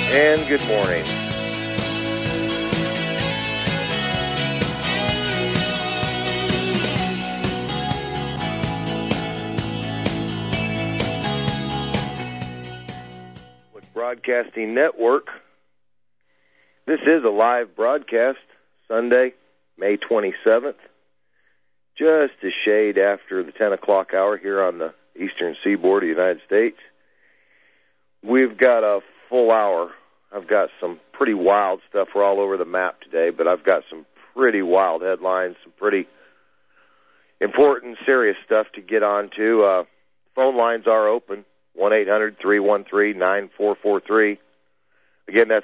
and good morning. Broadcasting Network. This is a live broadcast, Sunday, May 27th, just a shade after the 10 o'clock hour here on the eastern seaboard of the United States. We've got a full hour. I've got some pretty wild stuff. We're all over the map today, but I've got some pretty wild headlines, some pretty important, serious stuff to get on to. Phone lines are open. 1-800-313-9443. Again, that's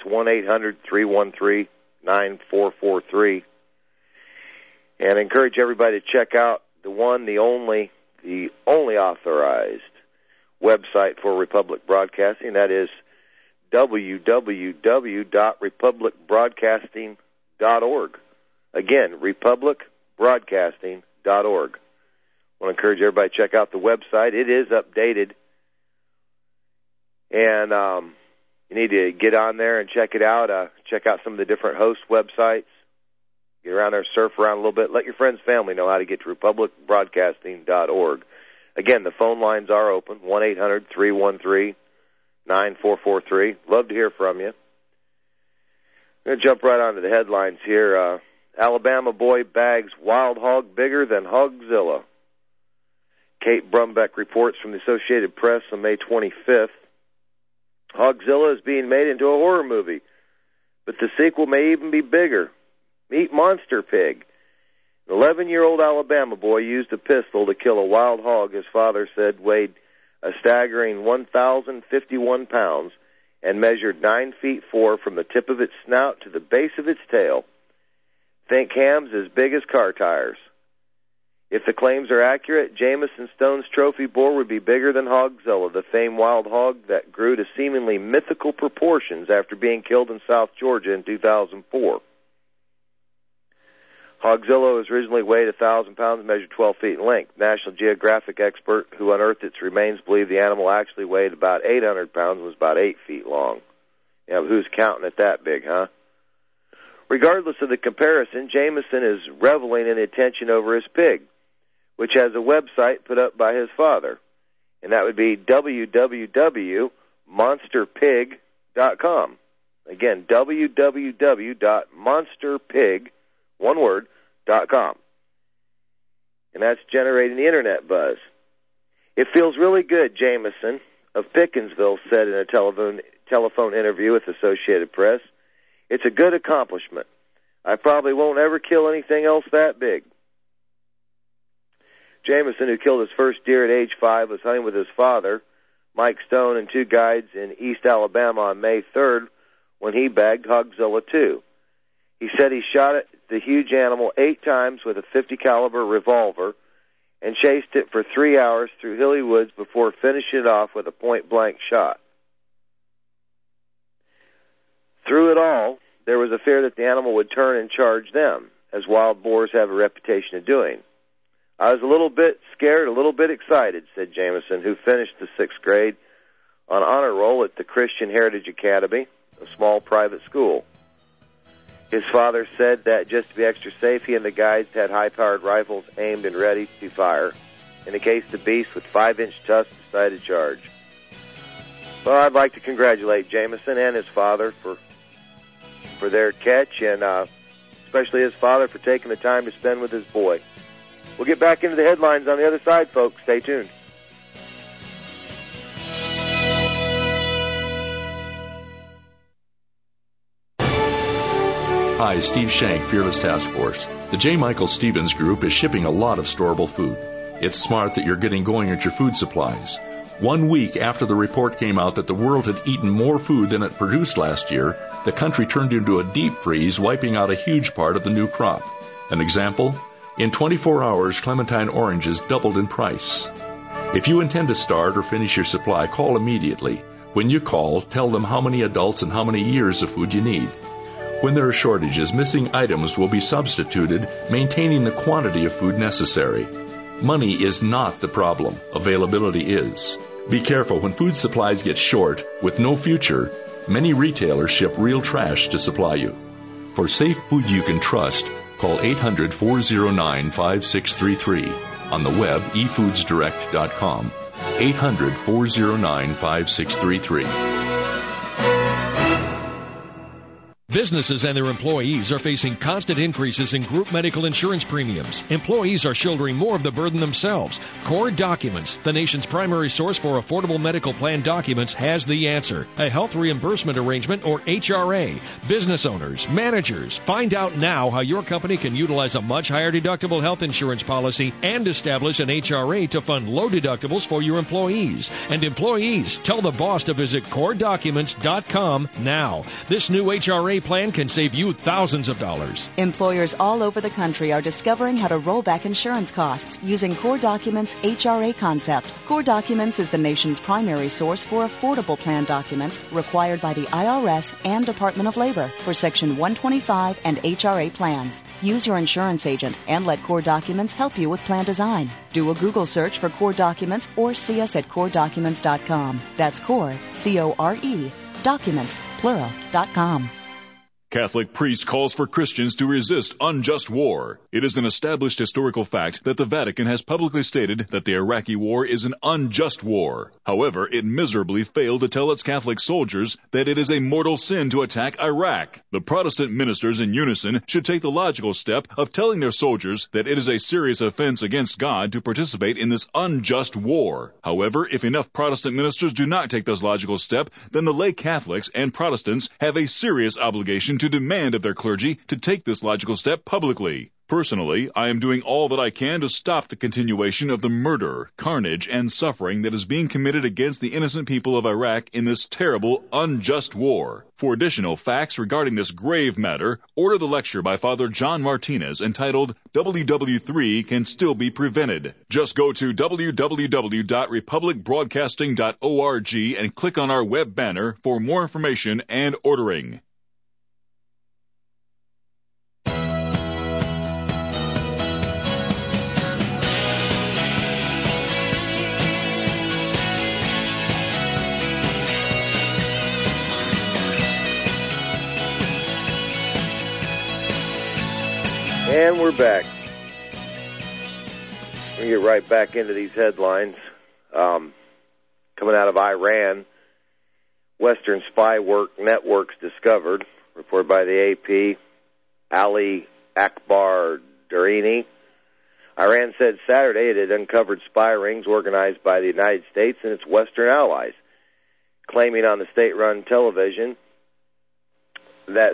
1-800-313-9443. And I encourage everybody to check out the only authorized website for Republic Broadcasting. That is www.republicbroadcasting.org. Again, republicbroadcasting.org. I want to encourage everybody to check out the website. It is updated. And you need to get on there and check it out. Check out some of the different host websites. Get around there, surf around a little bit. Let your friends, family know how to get to republicbroadcasting.org. Again, the phone lines are open, 1-800-313-9443. Love to hear from you. I'm going to jump right onto the headlines here. Alabama boy bags wild hog bigger than Hogzilla. Kate Brumbeck reports from the Associated Press on May 25th. Hogzilla is being made into a horror movie, but the sequel may even be bigger. Meet Monster Pig. An 11-year-old Alabama boy used a pistol to kill a wild hog his father said weighed a staggering 1,051 pounds and measured 9 feet 4 from the tip of its snout to the base of its tail. Think hams as big as car tires. If the claims are accurate, Jameson Stone's trophy boar would be bigger than Hogzilla, the famed wild hog that grew to seemingly mythical proportions after being killed in South Georgia in 2004. Hogzilla was originally weighed 1,000 pounds and measured 12 feet in length. National Geographic expert who unearthed its remains believed the animal actually weighed about 800 pounds and was about 8 feet long. Yeah, but who's counting it that big, huh? Regardless of the comparison, Jameson is reveling in the attention over his pig, which has a website put up by his father, and that would be www.monsterpig.com. Again, www.monsterpig.com. And that's generating the internet buzz. It feels really good, Jameson of Pickensville said in a telephone interview with Associated Press. It's a good accomplishment. I probably won't ever kill anything else that big. Jameson, who killed his first deer at age 5, was hunting with his father, Mike Stone, and 2 guides in East Alabama on May 3rd when he bagged Hogzilla 2. He said he shot at the huge animal 8 times with a .50 caliber revolver and chased it for 3 hours through hilly woods before finishing it off with a point-blank shot. Through it all, there was a fear that the animal would turn and charge them, as wild boars have a reputation of doing. I was a little bit scared, a little bit excited, said Jameson, who finished the 6th grade on honor roll at the Christian Heritage Academy, a small private school. His father said that just to be extra safe, he and the guides had high-powered rifles aimed and ready to fire in case the beast with 5-inch tusks decided to charge. Well, I'd like to congratulate Jameson and his father for their catch, and especially his father for taking the time to spend with his boy. We'll get back into the headlines on the other side, folks. Stay tuned. Hi, Steve Shank, Fearless Task Force. The J. Michael Stevens Group is shipping a lot of storable food. It's smart that you're getting going at your food supplies. 1 week after the report came out that the world had eaten more food than it produced last year, the country turned into a deep freeze, wiping out a huge part of the new crop. An example? In 24 hours, clementine oranges doubled in price. If you intend to start or finish your supply, call immediately. When you call, tell them how many adults and how many years of food you need. When there are shortages, missing items will be substituted, maintaining the quantity of food necessary. Money is not the problem. Availability is. Be careful when food supplies get short, with no future. Many retailers ship real trash to supply you. For safe food you can trust, call 800-409-5633. On the web, efoodsdirect.com. 800-409-5633. Businesses and their employees are facing constant increases in group medical insurance premiums. Employees are shouldering more of the burden themselves. Core Documents, the nation's primary source for affordable medical plan documents, has the answer. A health reimbursement arrangement, or HRA. Business owners, managers, find out now how your company can utilize a much higher deductible health insurance policy and establish an HRA to fund low deductibles for your employees. And employees, tell the boss to visit CoreDocuments.com now. This new HRA plan can save you thousands of dollars. Employers all over the country are discovering how to roll back insurance costs using Core Documents' HRA concept. Core Documents is the nation's primary source for affordable plan documents required by the IRS and Department of Labor for Section 125 and HRA plans. Use your insurance agent and let Core Documents help you with plan design. Do a Google search for Core Documents or see us at CoreDocuments.com. That's Core, C-O-R-E, Documents, plural.com. Catholic priest calls for Christians to resist unjust war. It is an established historical fact that the Vatican has publicly stated that the Iraqi war is an unjust war. However, it miserably failed to tell its Catholic soldiers that it is a mortal sin to attack Iraq. The Protestant ministers in unison should take the logical step of telling their soldiers that it is a serious offense against God to participate in this unjust war. However, if enough Protestant ministers do not take this logical step, then the lay Catholics and Protestants have a serious obligation to demand of their clergy to take this logical step publicly. Personally, I am doing all that I can to stop the continuation of the murder, carnage, and suffering that is being committed against the innocent people of Iraq in this terrible, unjust war. For additional facts regarding this grave matter, order the lecture by Father John Martinez entitled WW3 Can Still Be Prevented. Just go to www.republicbroadcasting.org and click on our web banner for more information and ordering. And we're back. We get right back into these headlines. Coming out of Iran, Western spy networks discovered, reported by the AP, Ali Akbar Durini. Iran said Saturday it had uncovered spy rings organized by the United States and its Western allies, claiming on the state-run television that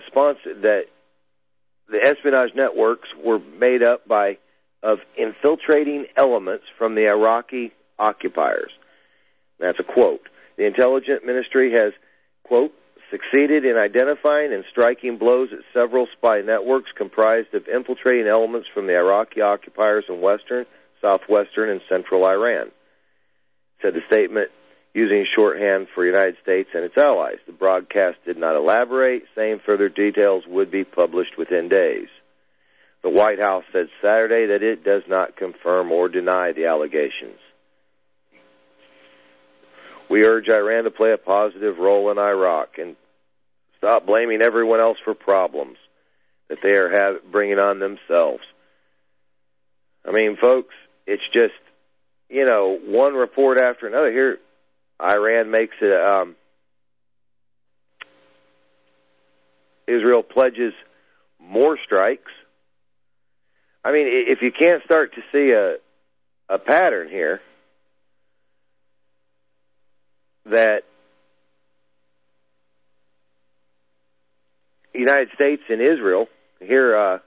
the espionage networks were made up of infiltrating elements from the Iraqi occupiers. That's a quote. The intelligence ministry has, quote, succeeded in identifying and striking blows at several spy networks comprised of infiltrating elements from the Iraqi occupiers in western, southwestern, and central Iran, said the statement, using shorthand for the United States and its allies. The broadcast did not elaborate, saying further details would be published within days. The White House said Saturday that it does not confirm or deny the allegations. We urge Iran to play a positive role in Iraq and stop blaming everyone else for problems that they are bringing on themselves. I mean, folks, it's just, one report after another. Here, Iran makes it, Israel pledges more strikes. I mean, if you can't start to see a pattern here, that the United States and Israel, here,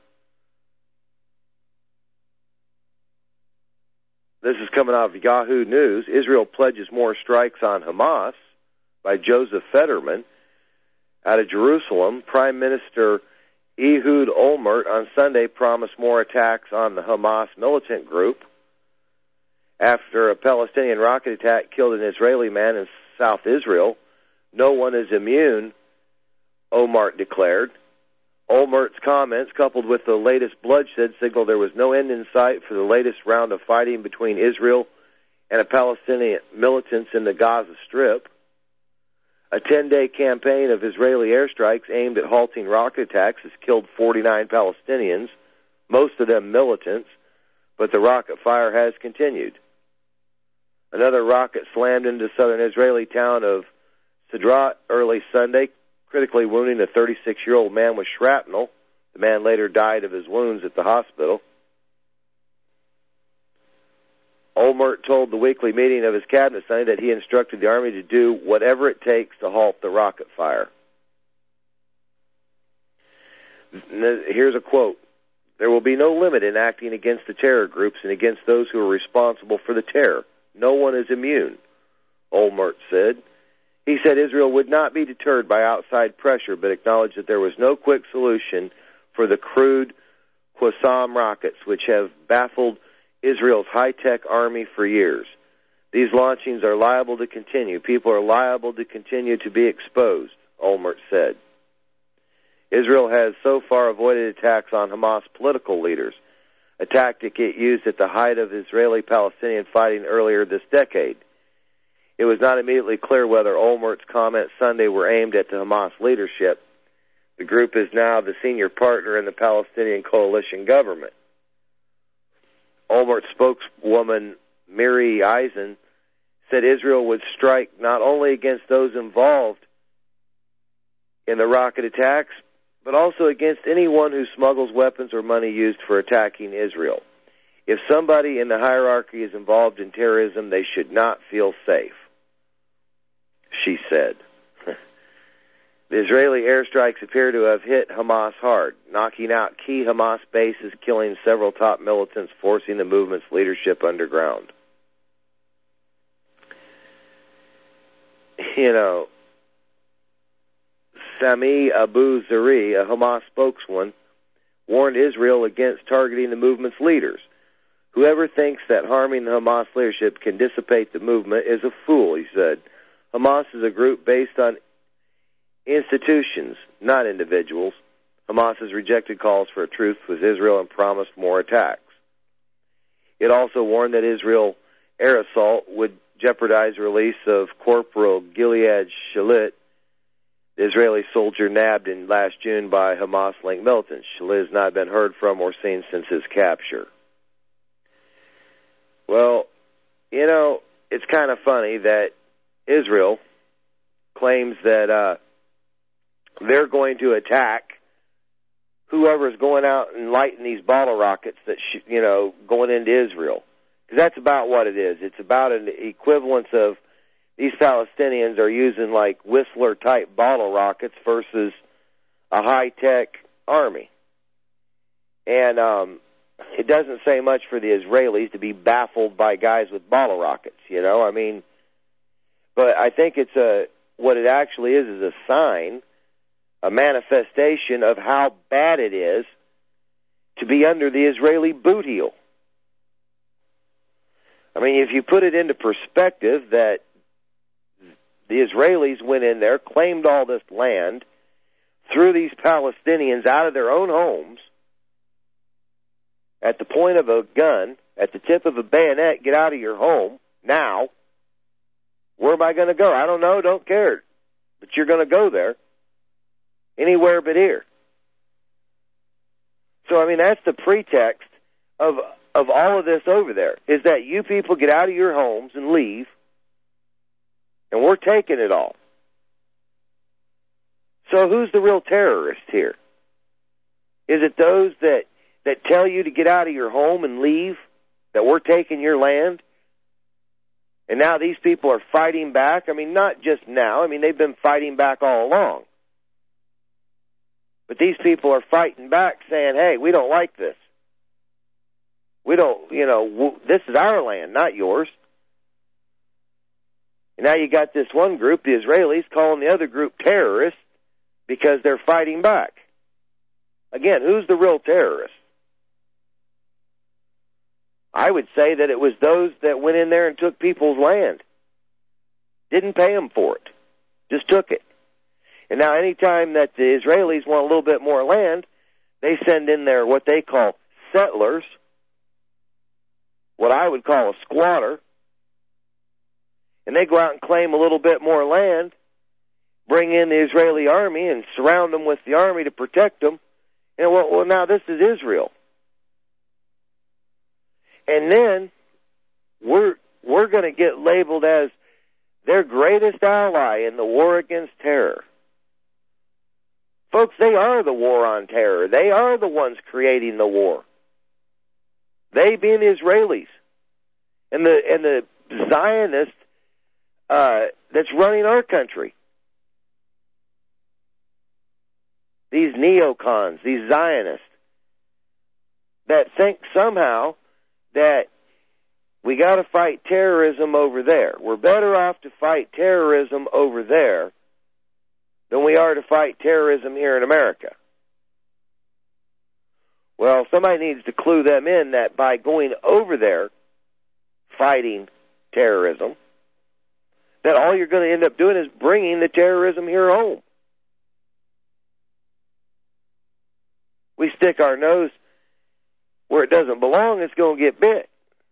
this is coming out of Yahoo News. Israel pledges more strikes on Hamas by Joseph Fetterman. Out of Jerusalem, Prime Minister Ehud Olmert on Sunday promised more attacks on the Hamas militant group after a Palestinian rocket attack killed an Israeli man in South Israel. No one is immune, Olmert declared. Olmert's comments, coupled with the latest bloodshed, signal there was no end in sight for the latest round of fighting between Israel and a Palestinian militants in the Gaza Strip. A 10-day campaign of Israeli airstrikes aimed at halting rocket attacks has killed 49 Palestinians, most of them militants, but the rocket fire has continued. Another rocket slammed into the southern Israeli town of Sderot early Sunday, critically wounding a 36-year-old man with shrapnel. The man later died of his wounds at the hospital. Olmert told the weekly meeting of his cabinet Sunday that he instructed the Army to do whatever it takes to halt the rocket fire. Here's a quote. There will be no limit in acting against the terror groups and against those who are responsible for the terror. No one is immune, Olmert said. He said Israel would not be deterred by outside pressure, but acknowledged that there was no quick solution for the crude Qassam rockets, which have baffled Israel's high-tech army for years. These launchings are liable to continue. People are liable to continue to be exposed, Olmert said. Israel has so far avoided attacks on Hamas political leaders, a tactic it used at the height of Israeli-Palestinian fighting earlier this decade. It was not immediately clear whether Olmert's comments Sunday were aimed at the Hamas leadership. The group is now the senior partner in the Palestinian coalition government. Olmert's spokeswoman, Miri Eisen, said Israel would strike not only against those involved in the rocket attacks, but also against anyone who smuggles weapons or money used for attacking Israel. If somebody in the hierarchy is involved in terrorism, they should not feel safe, she said. The Israeli airstrikes appear to have hit Hamas hard, knocking out key Hamas bases, killing several top militants, forcing the movement's leadership underground. You know, Sami Abu Zari, a Hamas spokesman, warned Israel against targeting the movement's leaders. Whoever thinks that harming the Hamas leadership can dissipate the movement is a fool, he said. Hamas is a group based on institutions, not individuals. Hamas has rejected calls for a truce with Israel and promised more attacks. It also warned that Israel air assault would jeopardize the release of Corporal Gilead Shalit, the Israeli soldier nabbed in last June by Hamas-linked militants. Shalit has not been heard from or seen since his capture. Well, you know, it's kind of funny that Israel claims that they're going to attack whoever's going out and lighting these bottle rockets that, going into Israel. Because that's about what it is. It's about an equivalence of these Palestinians are using like Whistler-type bottle rockets versus a high-tech army. And it doesn't say much for the Israelis to be baffled by guys with bottle rockets, But I think it's what it actually is a sign, a manifestation of how bad it is to be under the Israeli boot heel. I mean, if you put it into perspective that the Israelis went in there, claimed all this land, threw these Palestinians out of their own homes at the point of a gun, at the tip of a bayonet, get out of your home now. Where am I going to go? I don't know, don't care. But you're going to go there. Anywhere but here. So, I mean, that's the pretext of all of this over there, is that you people get out of your homes and leave, and we're taking it all. So who's the real terrorist here? Is it those that tell you to get out of your home and leave, that we're taking your land? And now these people are fighting back? I mean, not just now. I mean, they've been fighting back all along. But these people are fighting back saying, hey, we don't like this. We don't, this is our land, not yours. And now you got this one group, the Israelis, calling the other group terrorists because they're fighting back. Again, who's the real terrorist? I would say that it was those that went in there and took people's land. Didn't pay them for it. Just took it. And now anytime that the Israelis want a little bit more land, they send in their what they call settlers, what I would call a squatter, and they go out and claim a little bit more land, bring in the Israeli army and surround them with the army to protect them. And well, now this is Israel. And then we're going to get labeled as their greatest ally in the war against terror. Folks, they are the war on terror. They are the ones creating the war. They being Israelis. And the Zionist that's running our country. These neocons, these Zionists, that think somehow that we got to fight terrorism over there. We're better off to fight terrorism over there than we are to fight terrorism here in America. Well, somebody needs to clue them in that by going over there fighting terrorism, that all you're going to end up doing is bringing the terrorism here home. We stick our nose where it doesn't belong, it's going to get bit.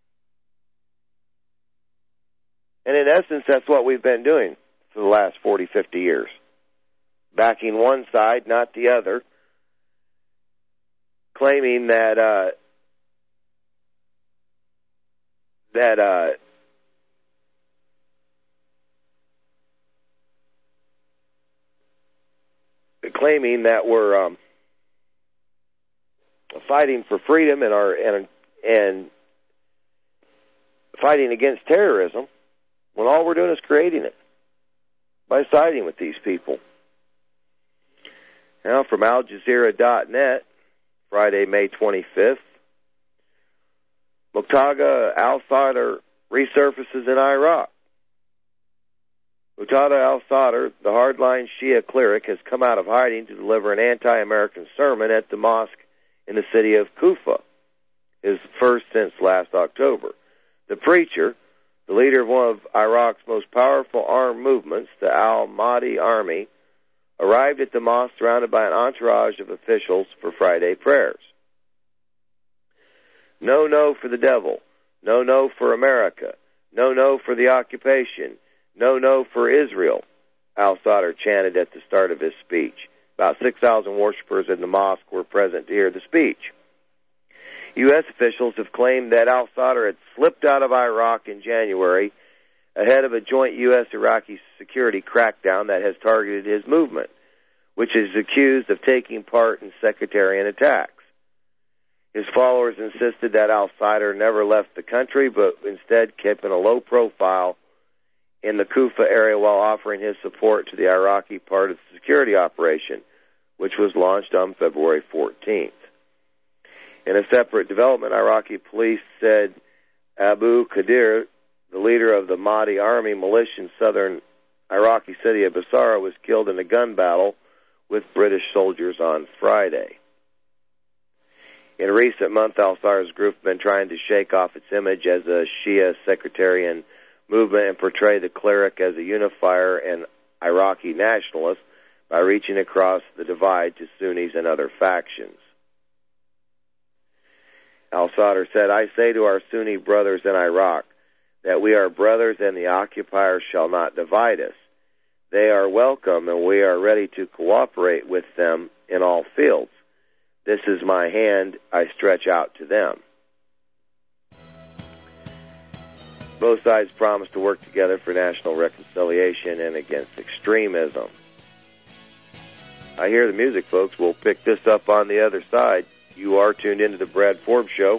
And in essence, that's what we've been doing for the last 40, 50 years. Backing one side, not the other, claiming that we're fighting for freedom and fighting against terrorism, when all we're doing is creating it by siding with these people. Now, from AlJazeera.net, Friday, May 25th, Muqtada al-Sadr resurfaces in Iraq. Muqtada al-Sadr, the hardline Shia cleric, has come out of hiding to deliver an anti-American sermon at the mosque in the city of Kufa, his first since last October. The preacher, the leader of one of Iraq's most powerful armed movements, the al-Mahdi Army, arrived at the mosque surrounded by an entourage of officials for Friday prayers. No, no for the devil. No, no for America. No, no for the occupation. No, no for Israel, al-Sadr chanted at the start of his speech. About 6,000 worshippers in the mosque were present to hear the speech. U.S. officials have claimed that al-Sadr had slipped out of Iraq in January ahead of a joint U.S.-Iraqi security crackdown that has targeted his movement, which is accused of taking part in sectarian attacks. His followers insisted that al-Sadr never left the country, but instead kept in a low profile in the Kufa area while offering his support to the Iraqi part of the security operation, which was launched on February 14th. In a separate development, Iraqi police said Abu Qadir, the leader of the Mahdi Army militia in southern Iraqi city of Basra, was killed in a gun battle with British soldiers on Friday. In a recent month, al-Sadr's group has been trying to shake off its image as a Shia sectarian movement and portray the cleric as a unifier and Iraqi nationalist by reaching across the divide to Sunnis and other factions. Al-Sadr said, "I say to our Sunni brothers in Iraq that we are brothers and the occupiers shall not divide us. They are welcome and we are ready to cooperate with them in all fields. This is my hand I stretch out to them." Both sides promise to work together for national reconciliation and against extremism. I hear the music, folks. We'll pick this up on the other side. You are tuned into the Brad Forbes Show.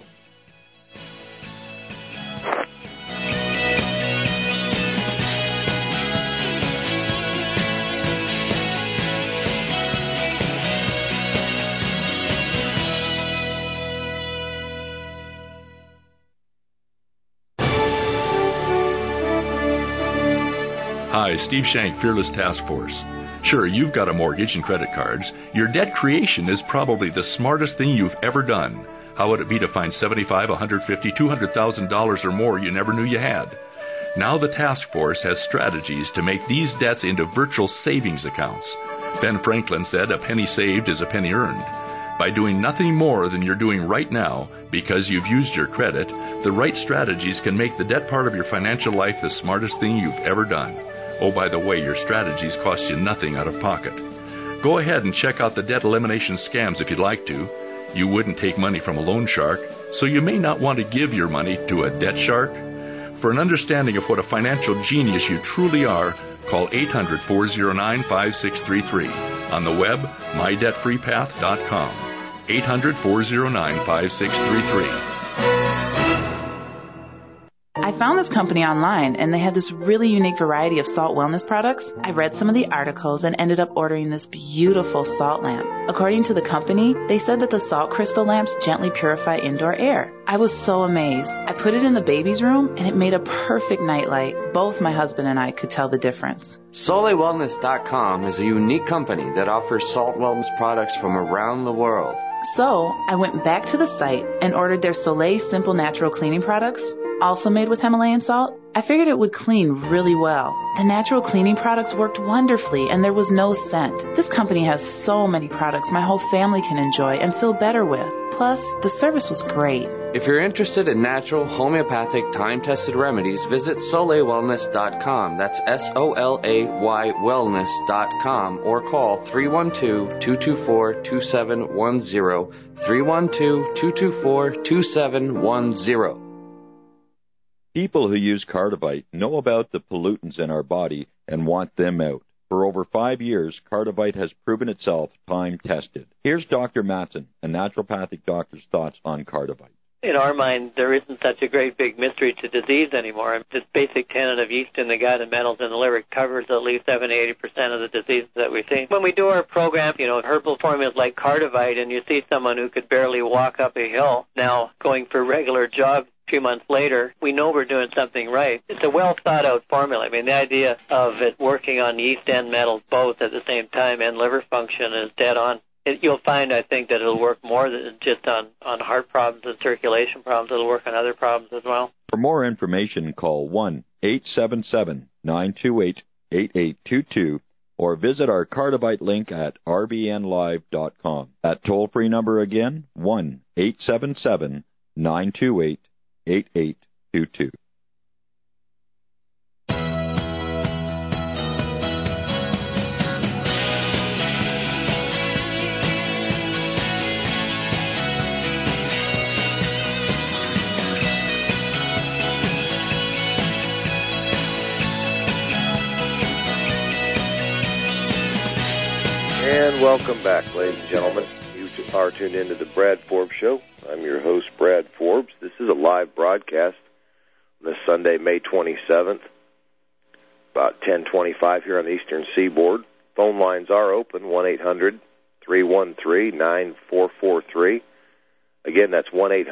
Hi, Steve Shank, Fearless Task Force. Sure, you've got a mortgage and credit cards. Your debt creation is probably the smartest thing you've ever done. How would it be to find $75,000, $150,000, $200,000 or more you never knew you had? Now the task force has strategies to make these debts into virtual savings accounts. Ben Franklin said, "A penny saved is a penny earned." By doing nothing more than you're doing right now, because you've used your credit, the right strategies can make the debt part of your financial life the smartest thing you've ever done. Oh, by the way, your strategies cost you nothing out of pocket. Go ahead and check out the debt elimination scams if you'd like to. You wouldn't take money from a loan shark, so you may not want to give your money to a debt shark. For an understanding of what a financial genius you truly are, call 800-409-5633. On the web, mydebtfreepath.com. 800-409-5633. I found this company online, and they had this really unique variety of salt wellness products. I read some of the articles and ended up ordering this beautiful salt lamp. According to the company, they said that the salt crystal lamps gently purify indoor air. I was so amazed. I put it in the baby's room, and it made a perfect nightlight. Both my husband and I could tell the difference. SoleilWellness.com is a unique company that offers salt wellness products from around the world. So I went back to the site and ordered their Soleil Simple Natural Cleaning products, also made with Himalayan salt. I figured it would clean really well. The natural cleaning products worked wonderfully, and there was no scent. This company has so many products my whole family can enjoy and feel better with. Plus, the service was great. If you're interested in natural, homeopathic, time-tested remedies, visit SoleilWellness.com. That's SOLAY wellness.com, or call 312-224-2710, 312-224-2710. People who use Cardivite know about the pollutants in our body and want them out. For over 5 years, Cardivite has proven itself time-tested. Here's Dr. Matson, a naturopathic doctor's thoughts on Cardivite. In our mind, there isn't such a great big mystery to disease anymore. This basic tenet of yeast in the gut and metals in the liver covers at least 70-80% of the diseases that we see. When we do our program, herbal formulas like Cardivite, and you see someone who could barely walk up a hill now going for regular jogs, 2 months later, we know we're doing something right. It's a well-thought-out formula. I mean, the idea of it working on yeast and metals both at the same time and liver function is dead on. You'll find, I think, that it'll work more than just on heart problems and circulation problems. It'll work on other problems as well. For more information, call 1-877-928-8822 or visit our Cardivite link at rbnlive.com. That toll-free number again, 1-877-928-8822. And welcome back, ladies and gentlemen. You are tuned into the Brad Forbes Show. I'm your host, Brad Forbes. This is a live broadcast on this Sunday, May 27th, about 10:25 here on the Eastern Seaboard. Phone lines are open, 1-800-313-9443. Again, that's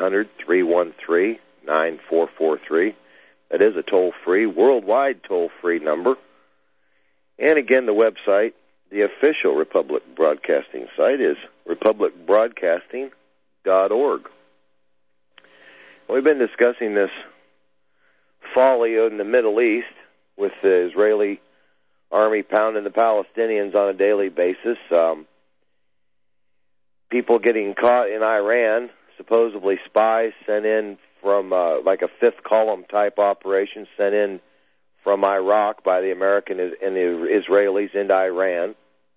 1-800-313-9443. That is a toll-free, worldwide toll-free number. And again, the website, the official Republic Broadcasting site, is republicbroadcasting.org. We've been discussing this folly in the Middle East with the Israeli army pounding the Palestinians on a daily basis. People getting caught in Iran, supposedly spies sent in from like a fifth column type operation sent in from Iraq by the American and the Israelis into Iran.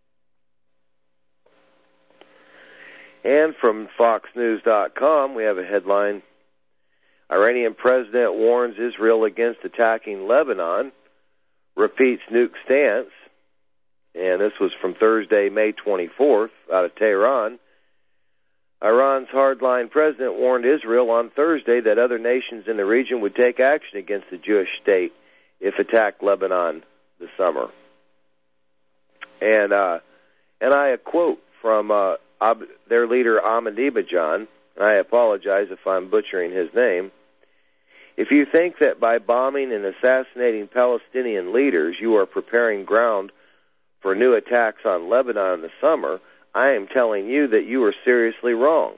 And from FoxNews.com, we have a headline: Iranian president warns Israel against attacking Lebanon, repeats nuke stance. And this was from Thursday, May 24th, out of Tehran. Iran's hardline president warned Israel on Thursday that other nations in the region would take action against the Jewish state if attacked Lebanon this summer. And I quote from their leader Ahmadinejad, and I apologize if I'm butchering his name: "If you think that by bombing and assassinating Palestinian leaders you are preparing ground for new attacks on Lebanon in the summer, I am telling you that you are seriously wrong.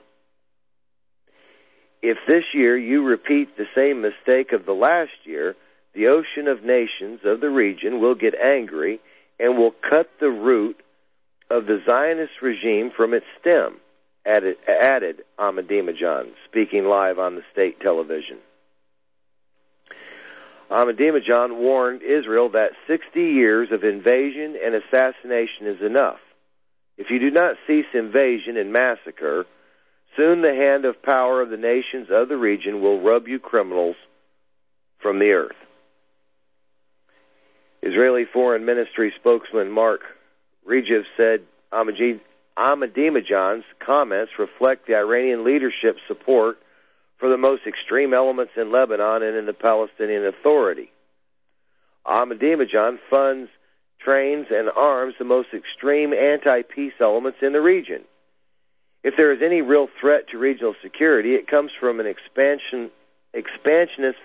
If this year you repeat the same mistake of the last year, the ocean of nations of the region will get angry and will cut the root of the Zionist regime from its stem," added Ahmadinejad, speaking live on the state television. Ahmadinejad warned Israel that 60 years of invasion and assassination is enough. If you do not cease invasion and massacre, soon the hand of power of the nations of the region will rub you criminals from the earth. Israeli Foreign Ministry spokesman Mark Regev said Ahmadinejad's comments reflect the Iranian leadership's support for the most extreme elements in Lebanon and in the Palestinian Authority. Ahmadinejad funds, trains, and arms the most extreme anti-peace elements in the region. If there is any real threat to regional security, it comes from an expansionist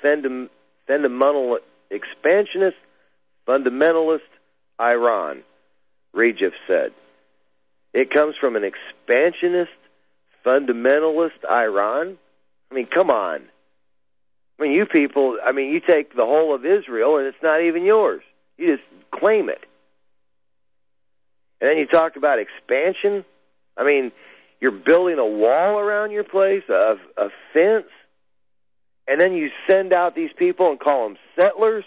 fundamentalist Iran, Regev said. It comes from an expansionist fundamentalist Iran? I mean, come on. I mean, you people, you take the whole of Israel and it's not even yours. You just claim it. And then you talk about expansion. I mean, you're building a wall around your place, a fence, and then you send out these people and call them settlers?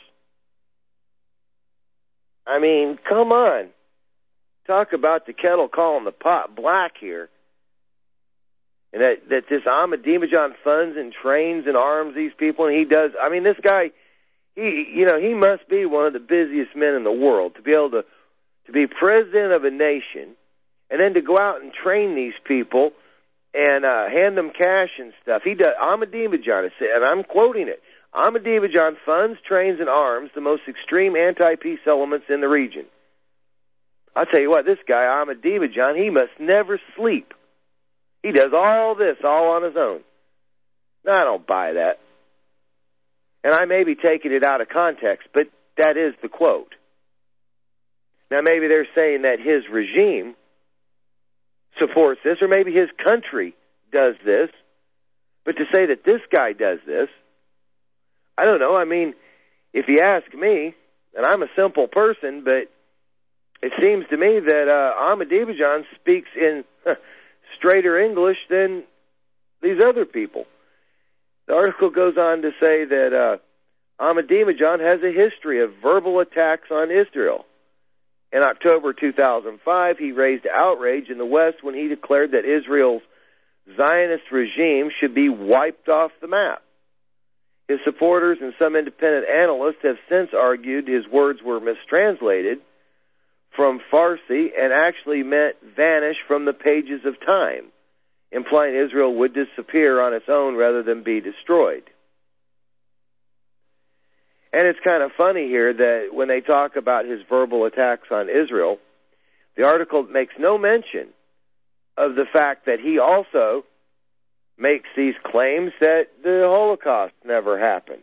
I mean, come on. Talk about the kettle calling the pot black here. And that this Ahmadinejad funds and trains and arms these people, and he does. I mean, this guy, he must be one of the busiest men in the world to be able to be president of a nation, and then to go out and train these people and hand them cash and stuff. He does. Ahmadinejad, and I'm quoting it. Ahmadinejad funds, trains, and arms the most extreme anti-peace elements in the region. I'll tell you what, this guy Ahmadinejad, he must never sleep. He does all this all on his own. No, I don't buy that. And I may be taking it out of context, but that is the quote. Now, maybe they're saying that his regime supports this, or maybe his country does this. But to say that this guy does this, I don't know. I mean, if you ask me, and I'm a simple person, but it seems to me that Ahmadinejad speaks in straighter English than these other people. The article goes on to say that Ahmadinejad has a history of verbal attacks on Israel. In October 2005, he raised outrage in the West when he declared that Israel's Zionist regime should be wiped off the map. His supporters and some independent analysts have since argued his words were mistranslated from Farsi and actually meant vanish from the pages of time, implying Israel would disappear on its own rather than be destroyed. And it's kind of funny here that when they talk about his verbal attacks on Israel, the article makes no mention of the fact that he also makes these claims that the Holocaust never happened.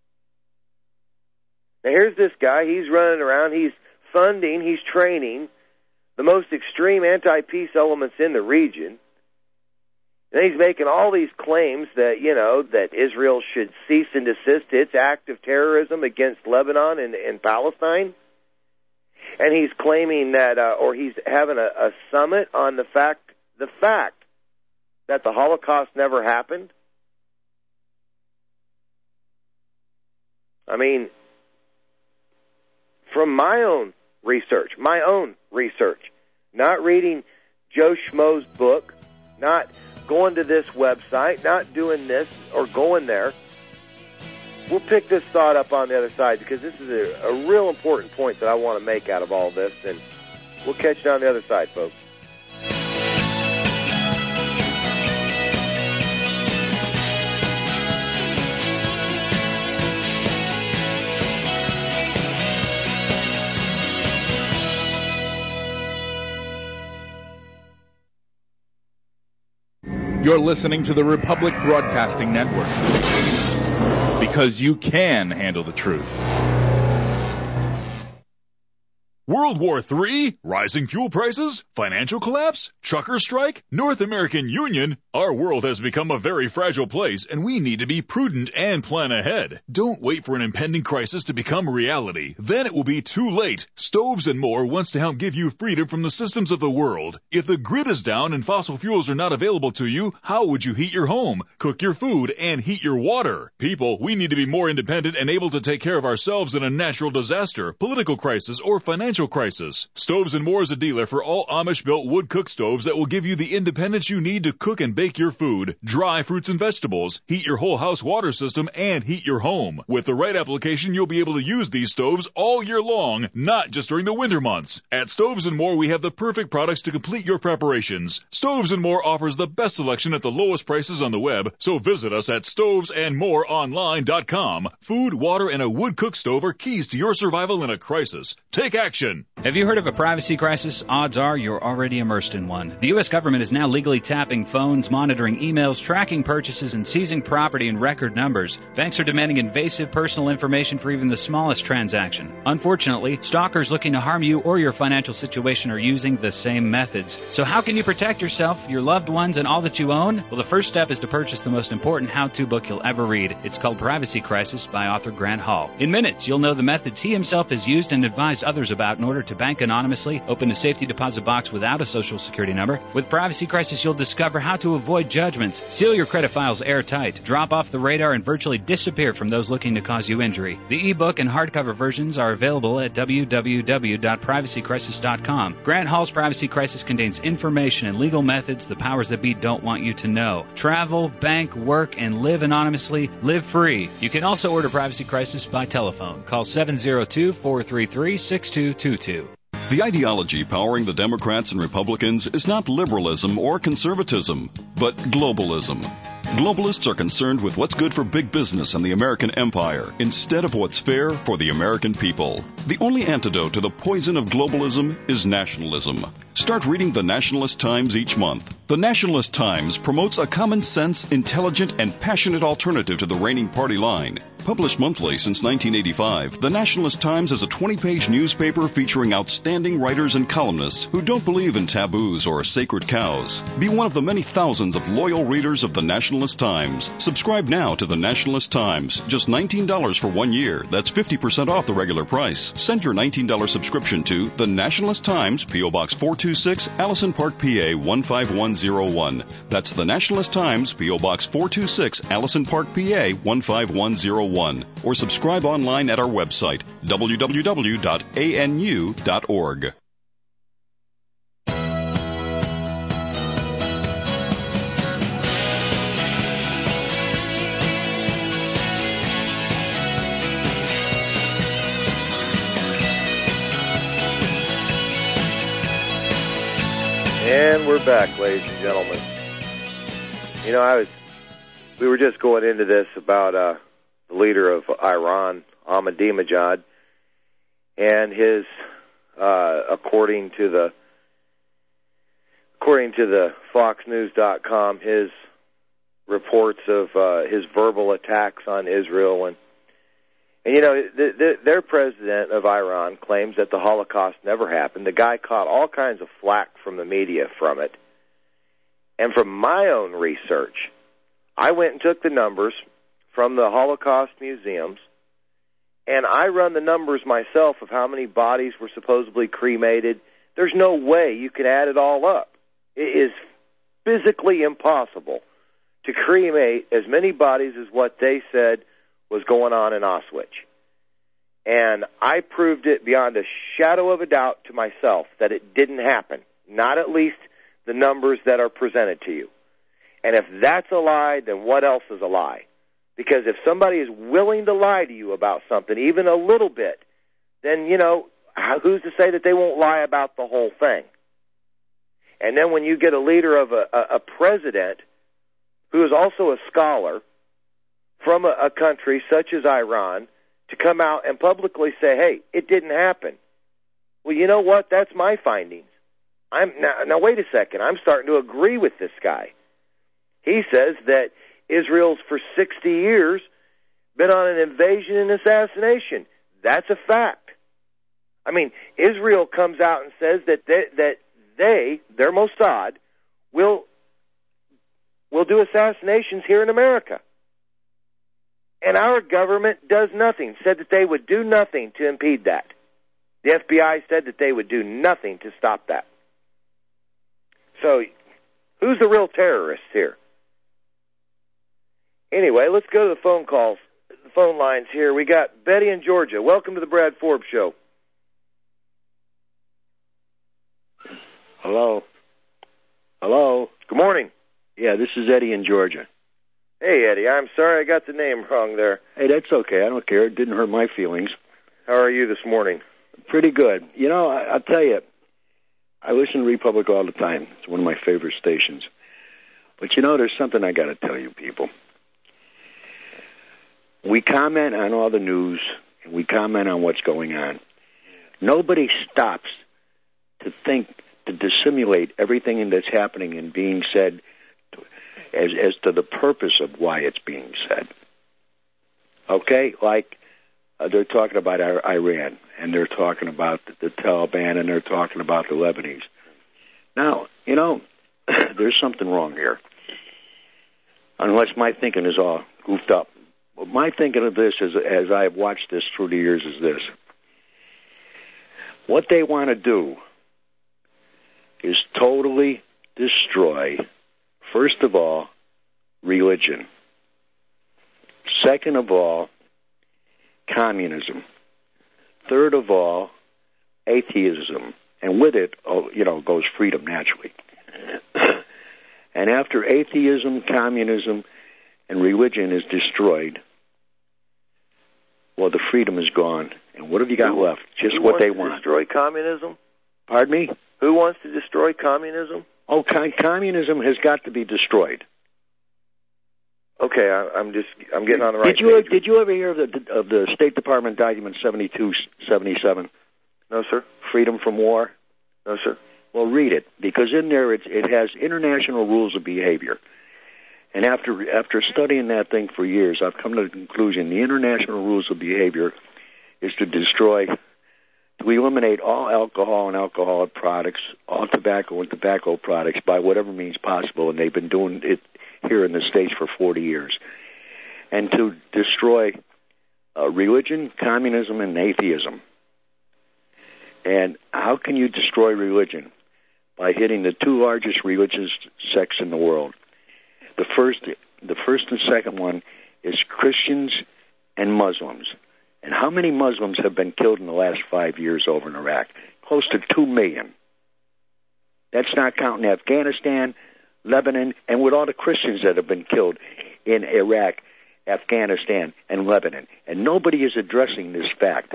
Now here's this guy, he's running around, he's funding, he's training the most extreme anti-peace elements in the region. And he's making all these claims that, that Israel should cease and desist its act of terrorism against Lebanon and Palestine. And he's claiming that, or he's having a summit on the fact that the Holocaust never happened. I mean, from my own research, not reading Joe Schmo's book, not going to this website, not doing this or going there. We'll pick this thought up on the other side because this is a real important point that I want to make out of all this, and we'll catch you on the other side, folks. You're listening to the Republic Broadcasting Network, because you can handle the truth. World War III? Rising fuel prices? Financial collapse? Trucker strike? North American Union? Our world has become a very fragile place, and we need to be prudent and plan ahead. Don't wait for an impending crisis to become reality. Then it will be too late. Stoves and More wants to help give you freedom from the systems of the world. If the grid is down and fossil fuels are not available to you, how would you heat your home, cook your food, and heat your water? People, we need to be more independent and able to take care of ourselves in a natural disaster, political crisis, or financial crisis. Stoves and More is a dealer for all Amish-built wood cook stoves that will give you the independence you need to cook and bake your food, dry fruits and vegetables, heat your whole house water system, and heat your home. With the right application, you'll be able to use these stoves all year long, not just during the winter months. At Stoves and More, we have the perfect products to complete your preparations. Stoves and More offers the best selection at the lowest prices on the web, so visit us at stovesandmoreonline.com. Food, water, and a wood cook stove are keys to your survival in a crisis. Take action. Have you heard of a privacy crisis? Odds are you're already immersed in one. The U.S. government is now legally tapping phones, monitoring emails, tracking purchases, and seizing property in record numbers. Banks are demanding invasive personal information for even the smallest transaction. Unfortunately, stalkers looking to harm you or your financial situation are using the same methods. So how can you protect yourself, your loved ones, and all that you own? Well, the first step is to purchase the most important how-to book you'll ever read. It's called Privacy Crisis by author Grant Hall. In minutes, you'll know the methods he himself has used and advised others about in order to bank anonymously, open a safety deposit box without a social security number. With Privacy Crisis, you'll discover how to avoid judgments, seal your credit files airtight, drop off the radar, and virtually disappear from those looking to cause you injury. The ebook and hardcover versions are available at www.privacycrisis.com. Grant Hall's Privacy Crisis contains information and legal methods the powers that be don't want you to know. Travel, bank, work, and live anonymously. Live free. You can also order Privacy Crisis by telephone. Call 702-433-6222. The ideology powering the Democrats and Republicans is not liberalism or conservatism, but globalism. Globalists are concerned with what's good for big business and the American empire, instead of what's fair for the American people. The only antidote to the poison of globalism is nationalism. Start reading the Nationalist Times each month. The Nationalist Times promotes a common sense, intelligent, and passionate alternative to the reigning party line. Published monthly since 1985, the Nationalist Times is a 20-page newspaper featuring outstanding writers and columnists who don't believe in taboos or sacred cows. Be one of the many thousands of loyal readers of the Nationalist Times. Subscribe now to the Nationalist Times. Just $19 for 1 year. That's 50% off the regular price. Send your $19 subscription to the Nationalist Times, P.O. Box 426, Allison Park, PA 15101. That's the Nationalist Times, P.O. Box 426, Allison Park, PA 15101. Or subscribe online at our website, www.anu.org. And we're back, ladies and gentlemen. You know, we were just going into this about the leader of Iran, Ahmadinejad, and his, according to the FoxNews.com, his reports of his verbal attacks on Israel, and you know, their president of Iran claims that the Holocaust never happened. The guy caught all kinds of flack from the media from it, and from my own research, I went and took the numbers from the Holocaust museums, and I run the numbers myself of how many bodies were supposedly cremated. There's no way you can add it all up. It is physically impossible to cremate as many bodies as what they said was going on in Auschwitz. And I proved it beyond a shadow of a doubt to myself that it didn't happen, not at least the numbers that are presented to you. And if that's a lie, then what else is a lie? Because if somebody is willing to lie to you about something, even a little bit, then, you know, who's to say that they won't lie about the whole thing? And then when you get a leader of a president who is also a scholar from a country such as Iran to come out and publicly say, hey, it didn't happen. Well, you know what? That's my findings. Now, wait a second. I'm starting to agree with this guy. He says that Israel's for 60 years been on an invasion and assassination. That's a fact. I mean, Israel comes out and says that their Mossad, will do assassinations here in America. And our government does nothing, said that they would do nothing to impede that. The FBI said that they would do nothing to stop that. So, who's the real terrorist here? Anyway, let's go to the phone lines here. We got Betty in Georgia. Welcome to the Brad Forbes Show. Hello. Hello. Good morning. Yeah, this is Eddie in Georgia. Hey, Eddie. I'm sorry I got the name wrong there. Hey, that's okay. I don't care. It didn't hurt my feelings. How are you this morning? Pretty good. You know, I'll tell you, I listen to Republic all the time. It's one of my favorite stations. But you know, there's something I got to tell you people. We comment on all the news, and we comment on what's going on. Nobody stops to think, to dissimulate everything that's happening and being said as to the purpose of why it's being said. Okay? Like, they're talking about Iran, and they're talking about the Taliban, and they're talking about the Lebanese. Now, you know, there's something wrong here. Unless my thinking is all goofed up. My thinking of this, as I've watched this through the years, is this. What they want to do is totally destroy, first of all, religion. Second of all, communism. Third of all, atheism. And with it, goes freedom naturally. And after atheism, communism, and religion is destroyed, well, the freedom is gone. And what have you got left? Just what they want. Destroy communism? Pardon me? Who wants to destroy communism? Oh, communism has got to be destroyed. Okay, I'm getting on the right page. Did you ever hear of the State Department document 7277? No, sir. Freedom from War? No, sir. Well, read it, because in there it has international rules of behavior. And after studying that thing for years, I've come to the conclusion the international rules of behavior is to eliminate all alcohol and alcoholic products, all tobacco and tobacco products by whatever means possible, and they've been doing it here in the States for 40 years. And to destroy religion, communism, and atheism. And how can you destroy religion? By hitting the two largest religious sects in the world. The first and second one is Christians and Muslims. And how many Muslims have been killed in the last 5 years over in Iraq? Close to 2 million. That's not counting Afghanistan, Lebanon, and with all the Christians that have been killed in Iraq, Afghanistan, and Lebanon. And nobody is addressing this fact.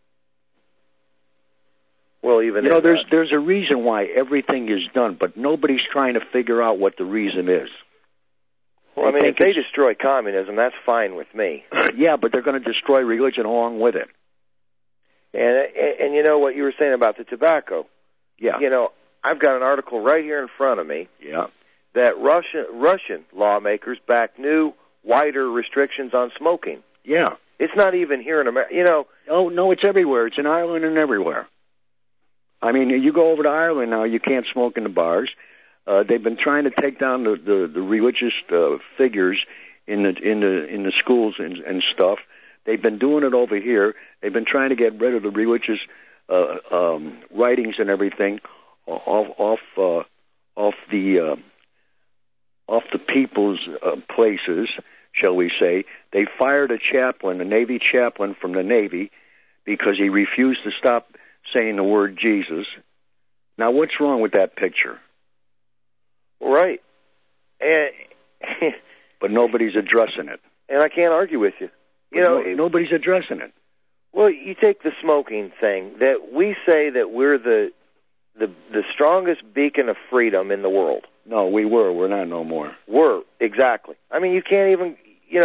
Well, even there's a reason why everything is done, but nobody's trying to figure out what the reason is. Well, I mean, if they destroy communism, that's fine with me. Yeah, but they're going to destroy religion along with it. And you know what you were saying about the tobacco? Yeah. You know, I've got an article right here in front of me. Yeah. That Russian lawmakers back new, wider restrictions on smoking. Yeah. It's not even here in America. You know. Oh, no, it's everywhere. It's in Ireland and everywhere. I mean, you go over to Ireland now, you can't smoke in the bars. They've been trying to take down the religious figures in the schools and stuff. They've been doing it over here. They've been trying to get rid of the religious writings and everything off the people's places, shall we say. They fired a Navy chaplain from the Navy because he refused to stop saying the word Jesus. Now, what's wrong with that picture? Right. But nobody's addressing it. And I can't argue with you. Nobody's addressing it. Well, you take the smoking thing, that we say that we're the strongest beacon of freedom in the world. No, we were. We're not no more. Were, exactly. I mean, you can't even,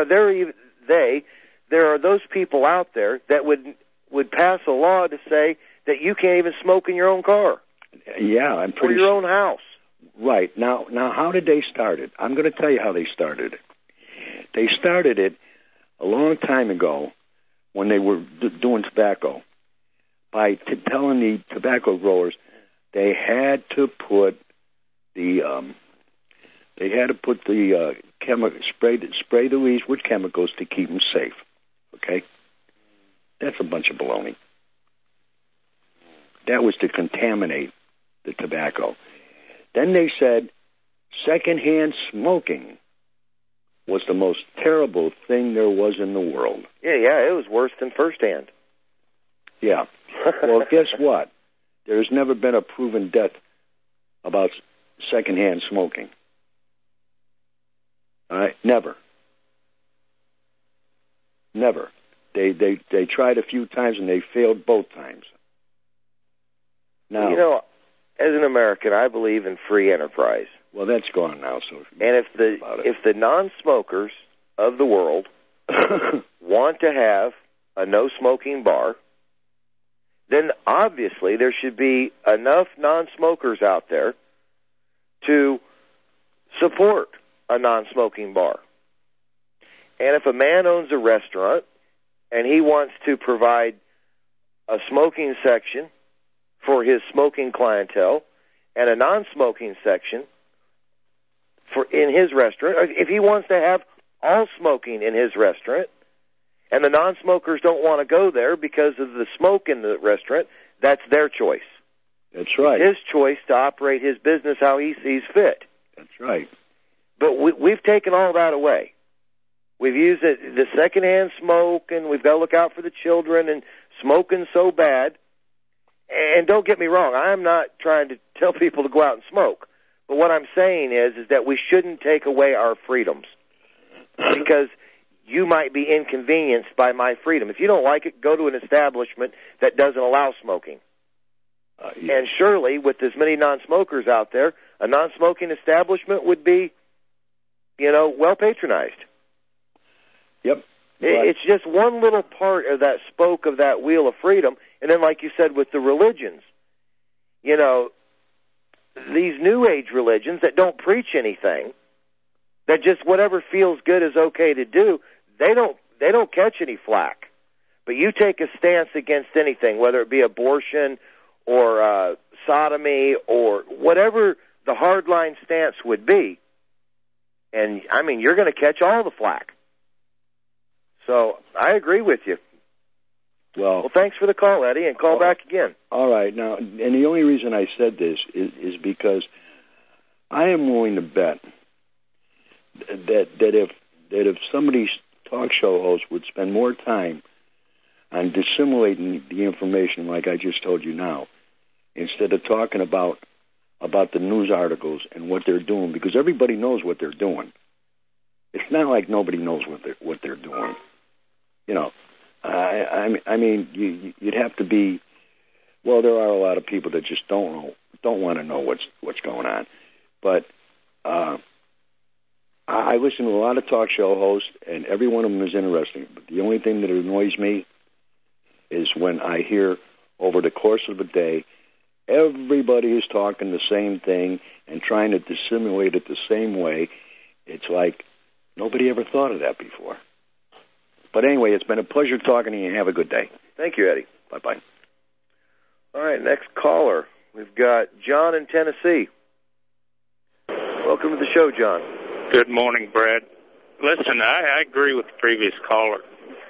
there are those people out there that would pass a law to say that you can't even smoke in your own car. Yeah, I'm pretty or your own house. Right. Now, how did they start it? I'm going to tell you how they started it. They started it a long time ago when they were doing tobacco by telling the tobacco growers they had to put the spray the leaves with chemicals to keep them safe. Okay, that's a bunch of baloney. That was to contaminate the tobacco. Then they said secondhand smoking was the most terrible thing there was in the world. Yeah, it was worse than firsthand. Yeah. Well, guess what? There's never been a proven death about secondhand smoking. All right? Never. They tried a few times and they failed both times. Now, you know, as an American, I believe in free enterprise. Well, that's gone now. So, and if the non-smokers of the world want to have a no-smoking bar, then obviously there should be enough non-smokers out there to support a non-smoking bar. And if a man owns a restaurant and he wants to provide a smoking section for his smoking clientele and a non-smoking section in his restaurant, if he wants to have all smoking in his restaurant, and the non-smokers don't want to go there because of the smoke in the restaurant, that's their choice. That's right. It's his choice to operate his business how he sees fit. That's right. But we've taken all that away. We've used the secondhand smoke, and we've got to look out for the children, and smoking so bad. And don't get me wrong, I'm not trying to tell people to go out and smoke. But what I'm saying is that we shouldn't take away our freedoms, because you might be inconvenienced by my freedom. If you don't like it, go to an establishment that doesn't allow smoking. And surely, with as many non-smokers out there, a non-smoking establishment would be, well patronized. Yep. It's just one little part of that spoke of that wheel of freedom. And then, like you said, with the religions, these New Age religions that don't preach anything, that just whatever feels good is okay to do, they don't catch any flack. But you take a stance against anything, whether it be abortion or sodomy or whatever the hardline stance would be, and I mean, you're going to catch all the flack. So I agree with you. Well, thanks for the call, Eddie, and call back again. All right. Now, and the only reason I said this is because I am willing to bet that if somebody's talk show host would spend more time on disseminating the information like I just told you now, instead of talking about the news articles and what they're doing, because everybody knows what they're doing. It's not like nobody knows what they're doing. I mean, you'd have to be. Well, there are a lot of people that just don't want to know what's going on. But I listen to a lot of talk show hosts, and every one of them is interesting. But the only thing that annoys me is when I hear over the course of a day, everybody is talking the same thing and trying to dissimulate it the same way. It's like nobody ever thought of that before. But anyway, it's been a pleasure talking to you, and have a good day. Thank you, Eddie. Bye-bye. All right, next caller. We've got John in Tennessee. Welcome to the show, John. Good morning, Brad. Listen, I agree with the previous caller.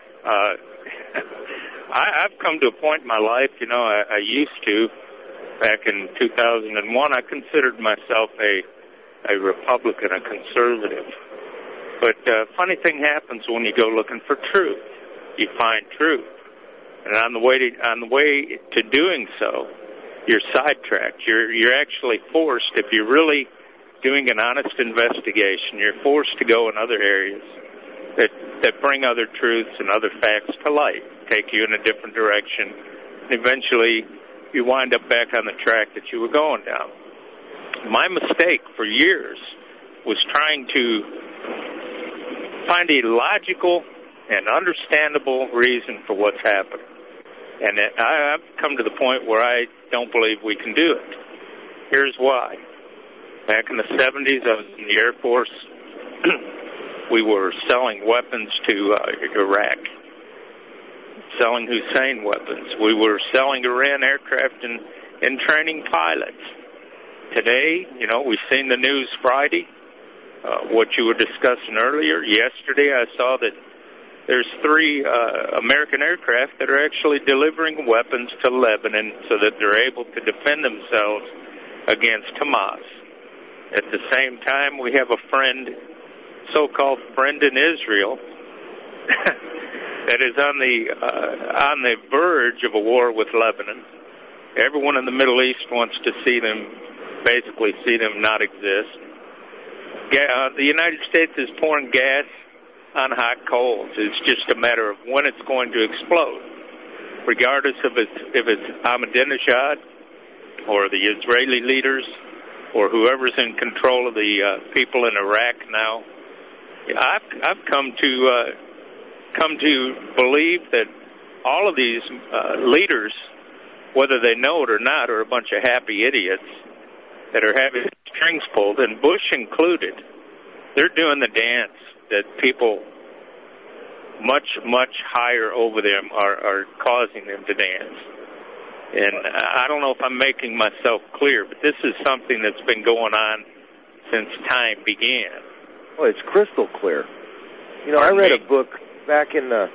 I've come to a point in my life, I used to, back in 2001, I considered myself a Republican, a conservative. But funny thing happens when you go looking for truth. You find truth. And on the way to doing so, you're sidetracked. You're actually forced, if you're really doing an honest investigation, you're forced to go in other areas that bring other truths and other facts to light, take you in a different direction, and eventually you wind up back on the track that you were going down. My mistake for years was trying to find a logical and understandable reason for what's happening. And I've come to the point where I don't believe we can do it. Here's why. Back in the 70s, I was in the Air Force. We were selling weapons to Iraq. selling Hussein weapons. We were selling Iran aircraft and training pilots. Today, we've seen the news Friday, what you were discussing earlier. Yesterday, I saw that there's 3 American aircraft that are actually delivering weapons to Lebanon so that they're able to defend themselves against Hamas. At the same time, we have a friend, so-called friend in Israel, that is on the verge of a war with Lebanon. Everyone in the Middle East wants to see them not exist. The United States is pouring gas on hot coals. It's just a matter of when it's going to explode, regardless of if it's Ahmadinejad or the Israeli leaders or whoever's in control of the people in Iraq now. I've come to believe that all of these leaders, whether they know it or not, are a bunch of happy idiots that are having strings pulled, and Bush included. They're doing the dance that people much, much higher over them are causing them to dance. And I don't know if I'm making myself clear, but this is something that's been going on since time began. Well, it's crystal clear. I read a book back in the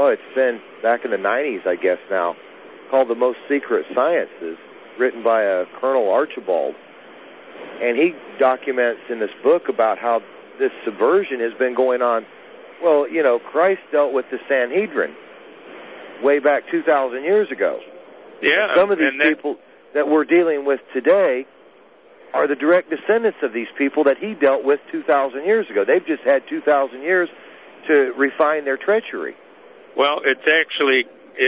90s, I guess now, called The Most Secret Sciences, written by Colonel Archibald. And he documents in this book about how this subversion has been going on. Well, Christ dealt with the Sanhedrin way back 2,000 years ago. Yeah. Some of these people that we're dealing with today are the direct descendants of these people that he dealt with 2,000 years ago. They've just had 2,000 years to refine their treachery. Well, it's actually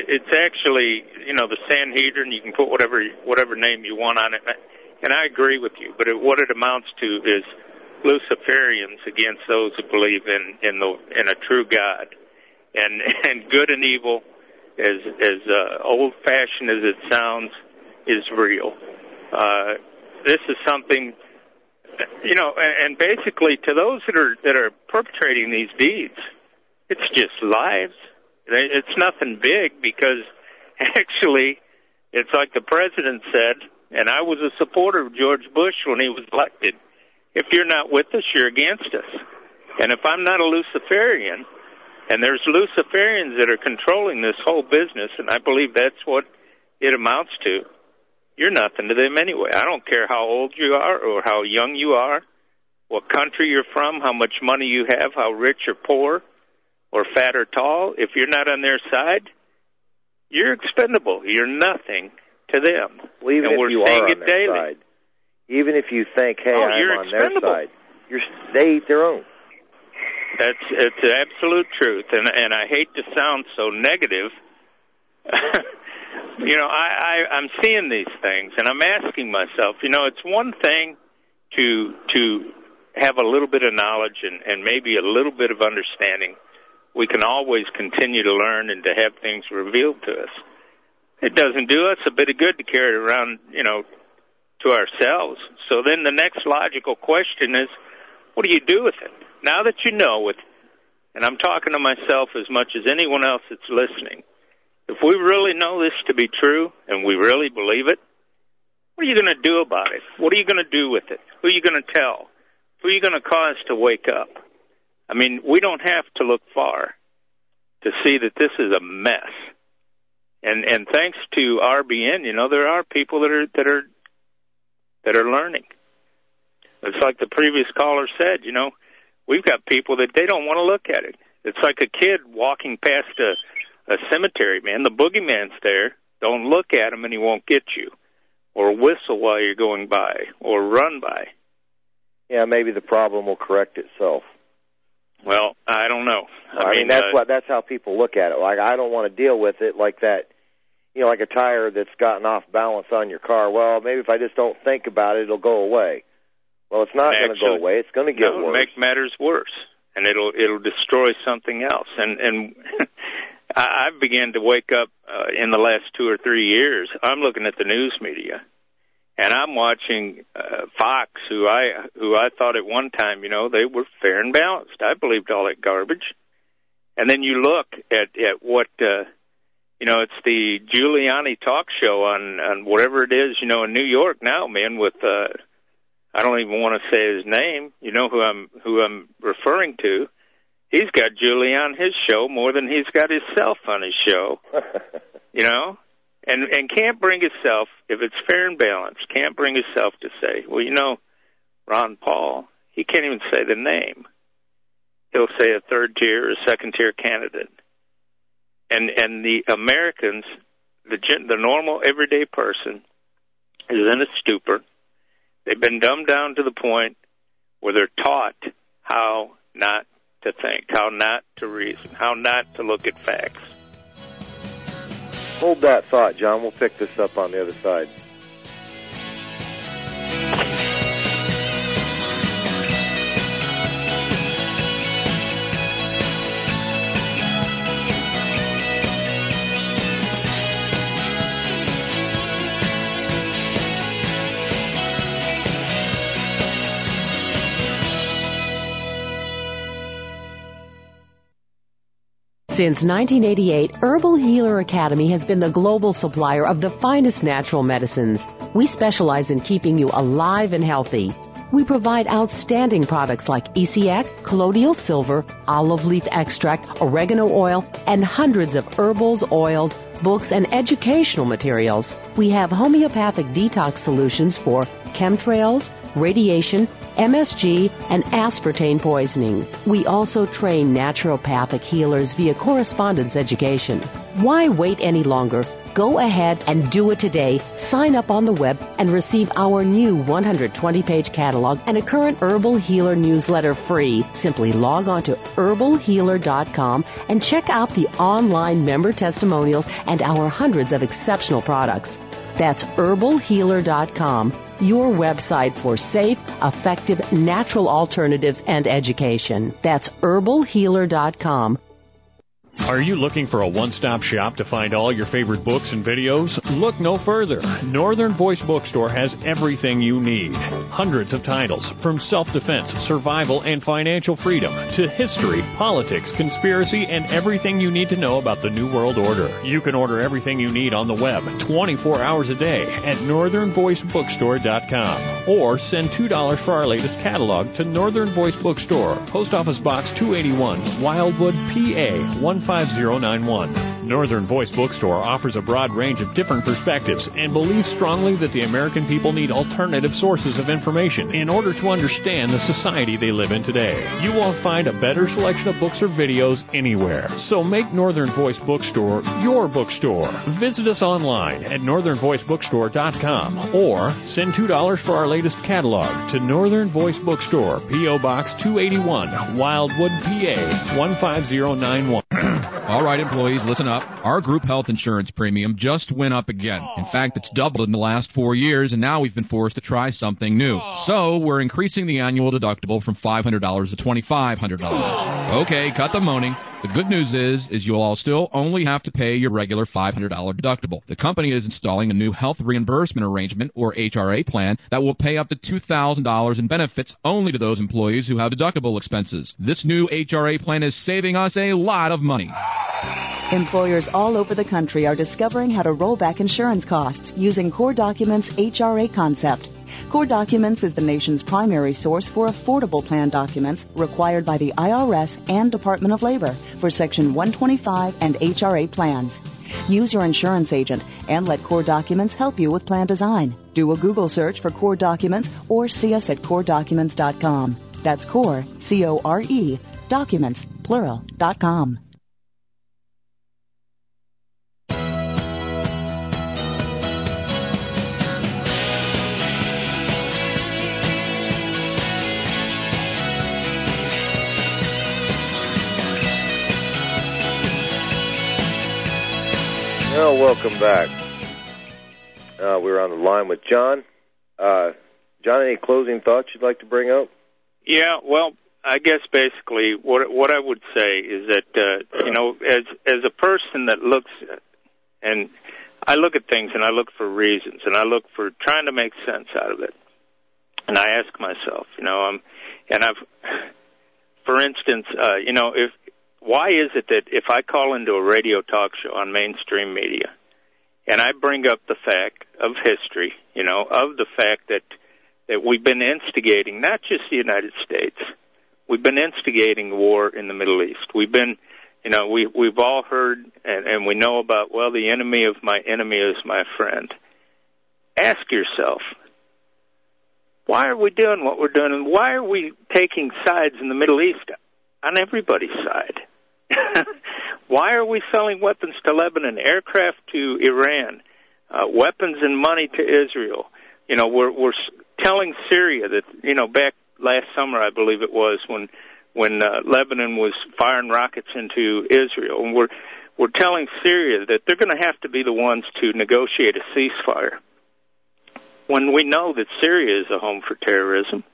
the Sanhedrin. You can put whatever name you want on it, and I agree with you. But what it amounts to is Luciferians against those who believe in a true God, and good and evil, as old-fashioned as it sounds, is real. This is something, and basically to those that are perpetrating these deeds, it's just lives. It's nothing big, because actually, it's like the president said, and I was a supporter of George Bush when he was elected. If you're not with us, you're against us. And if I'm not a Luciferian, and there's Luciferians that are controlling this whole business, and I believe that's what it amounts to, you're nothing to them anyway. I don't care how old you are or how young you are, what country you're from, how much money you have, how rich or poor, or fat or tall. If you're not on their side, you're expendable. You're nothing to them. Well, even and if we're you seeing are on it their daily. side, even if you think, hey, I'm on their side, they eat their own. It's the absolute truth, and I hate to sound so negative. I'm seeing these things, and I'm asking myself, it's one thing to have a little bit of knowledge and maybe a little bit of understanding. We can always continue to learn and to have things revealed to us. It doesn't do us a bit of good to carry it around, to ourselves. So then the next logical question is, what do you do with it? Now that you know it, and I'm talking to myself as much as anyone else that's listening, if we really know this to be true and we really believe it, what are you going to do about it? What are you going to do with it? Who are you going to tell? Who are you going to cause to wake up? I mean, we don't have to look far to see that this is a mess. And thanks to RBN, there are people that are learning. It's like the previous caller said, we've got people that they don't want to look at it. It's like a kid walking past a cemetery, man. The boogeyman's there. Don't look at him and he won't get you. Or whistle while you're going by. Or run by. Yeah, maybe the problem will correct itself. Well, I don't know. I mean that's how people look at it. Like, I don't want to deal with it like that, like a tire that's gotten off balance on your car. Well, maybe if I just don't think about it, it'll go away. Well, it's not going to go away. It's going to get worse. Make matters worse, and it'll destroy something else. And I've began to wake up in the last 2 or 3 years. I'm looking at the news media, and I'm watching Fox, who I thought at one time, they were fair and balanced. I believed all that garbage. And then you look at what it's the Giuliani talk show on whatever it is, in New York now, man, with, I don't even want to say his name. You know who I'm referring to. He's got Giuliani on his show more than he's got himself on his show, and can't bring himself, if it's fair and balanced, can't bring himself to say, well, Ron Paul, he can't even say the name. He'll say a third-tier or second-tier candidate. And the Americans, the normal everyday person, is in a stupor. They've been dumbed down to the point where they're taught how not to think, how not to reason, how not to look at facts. Hold that thought, John. We'll pick this up on the other side. Since 1988, Herbal Healer Academy has been the global supplier of the finest natural medicines. We specialize in keeping you alive and healthy. We provide outstanding products like ECX, colloidal silver, olive leaf extract, oregano oil, and hundreds of herbals, oils, books, and educational materials. We have homeopathic detox solutions for chemtrails, radiation, MSG, and aspartame poisoning. We also train naturopathic healers via correspondence education. Why wait any longer? Go ahead and do it today. Sign up on the web and receive our new 120-page catalog and a current Herbal Healer newsletter free. Simply log on to herbalhealer.com and check out the online member testimonials and our hundreds of exceptional products. That's herbalhealer.com, your website for safe, effective, natural alternatives and education. That's herbalhealer.com. Are you looking for a one-stop shop to find all your favorite books and videos? Look no further. Northern Voice Bookstore has everything you need. Hundreds of titles, from self-defense, survival, and financial freedom, to history, politics, conspiracy, and everything you need to know about the New World Order. You can order everything you need on the web 24 hours a day at northernvoicebookstore.com, or send $2 for our latest catalog to Northern Voice Bookstore, Post Office Box 281, Wildwood, PA 15091. Northern Voice Bookstore offers a broad range of different perspectives and believes strongly that the American people need alternative sources of information in order to understand the society they live in today. You won't find a better selection of books or videos anywhere. So make Northern Voice Bookstore your bookstore. Visit us online at northernvoicebookstore.com or send $2 for our latest catalog to Northern Voice Bookstore, P.O. Box 281, Wildwood, PA 15091. All right, employees, listen up. Our group health insurance premium just went up again. In fact, it's doubled in the last 4 years, and now we've been forced to try something new. So we're increasing the annual deductible from $500 to $2,500. Okay, cut the moaning. The good news is you'll all still only have to pay your regular $500 deductible. The company is installing a new health reimbursement arrangement, or HRA plan, that will pay up to $2,000 in benefits only to those employees who have deductible expenses. This new HRA plan is saving us a lot of money. Employers all over the country are discovering how to roll back insurance costs using Core Documents' HRA concept. Core Documents is the nation's primary source for affordable plan documents required by the IRS and Department of Labor for Section 125 and HRA plans. Use your insurance agent and let Core Documents help you with plan design. Do a Google search for Core Documents or see us at CoreDocuments.com. That's Core, C-O-R-E, Documents, plural.com. Well, welcome back. We're on the line with John. John, any closing thoughts you'd like to bring up? Yeah, well, I guess basically what I would say is that, as a person that looks, and I look at things and I look for reasons and I look for trying to make sense out of it. And I ask myself, for instance, why is it that if I call into a radio talk show on mainstream media and I bring up the fact of history, of the fact that we've been instigating not just the United States, we've been instigating war in the Middle East. We've been, we've all heard and we know about, the enemy of my enemy is my friend. Ask yourself, why are we doing what we're doing, and why are we taking sides in the Middle East on everybody's side? Why are we selling weapons to Lebanon, aircraft to Iran, weapons and money to Israel? We're telling Syria that, back last summer, I believe it was, when Lebanon was firing rockets into Israel, and we're telling Syria that they're going to have to be the ones to negotiate a ceasefire, when we know that Syria is a home for terrorism.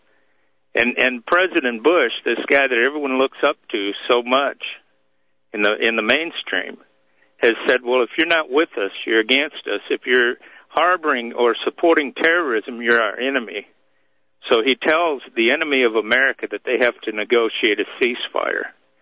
And President Bush, this guy that everyone looks up to so much in the mainstream, has said, well, if you're not with us, you're against us. If you're harboring or supporting terrorism, you're our enemy. So he tells the enemy of America that they have to negotiate a ceasefire.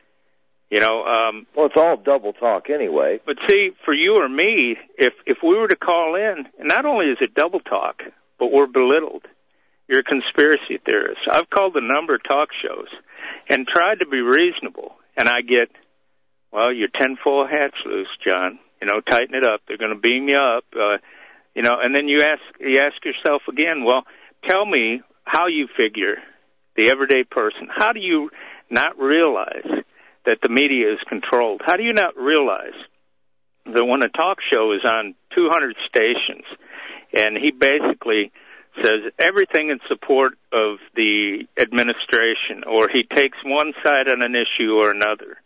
Well, it's all double talk anyway. But see, for you or me, if we were to call in, not only is it double talk, but we're belittled. You're a conspiracy theorist. I've called a number of talk shows and tried to be reasonable, and I get, you're 10 full hats loose, John. Tighten it up. They're going to beam you up. And then you ask yourself again, tell me how you figure the everyday person. How do you not realize that the media is controlled? How do you not realize that when a talk show is on 200 stations and he basically says everything in support of the administration, or he takes one side on an issue or another,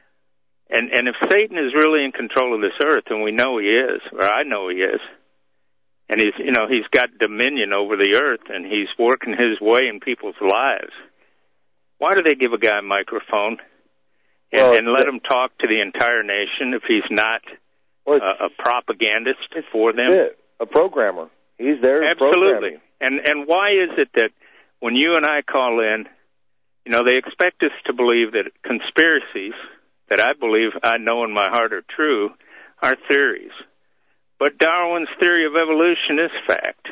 and if Satan is really in control of this earth, and we know he is, or I know he is, and he's got dominion over the earth, and he's working his way in people's lives, why do they give a guy a microphone and let him talk to the entire nation if he's not a propagandist for them? A programmer. He's there. Absolutely. And why is it that when you and I call in, they expect us to believe that conspiracies that I believe I know in my heart are true are theories. But Darwin's theory of evolution is fact.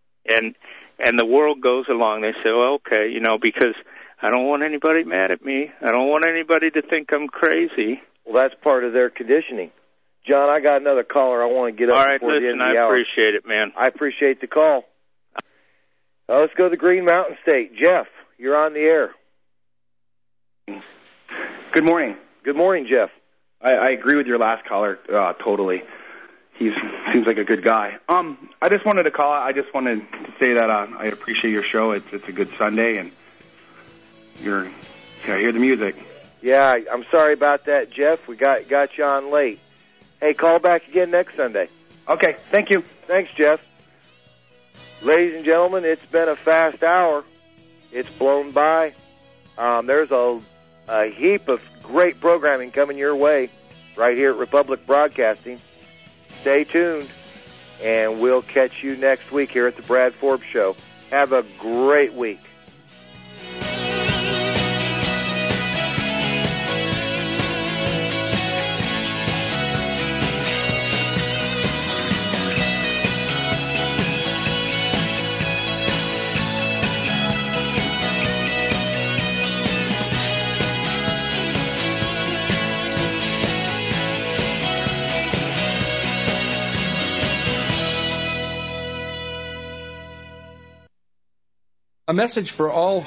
And the world goes along. They say, okay, because I don't want anybody mad at me. I don't want anybody to think I'm crazy. Well, that's part of their conditioning. John, I got another caller I want to get up before the end of the hour. All right, listen, I appreciate it, man. I appreciate the call. Let's go to Green Mountain State. Jeff, you're on the air. Good morning. Good morning, Jeff. I agree with your last caller totally. He seems like a good guy. I just wanted to call. I just wanted to say that I appreciate your show. It's a good Sunday, and I hear the music. Yeah, I'm sorry about that, Jeff. We got you on late. Hey, call back again next Sunday. Okay, thank you. Thanks, Jeff. Ladies and gentlemen, it's been a fast hour. It's blown by. There's a heap of great programming coming your way right here at Republic Broadcasting. Stay tuned, and we'll catch you next week here at the Brad Forbes Show. Have a great week. A message for all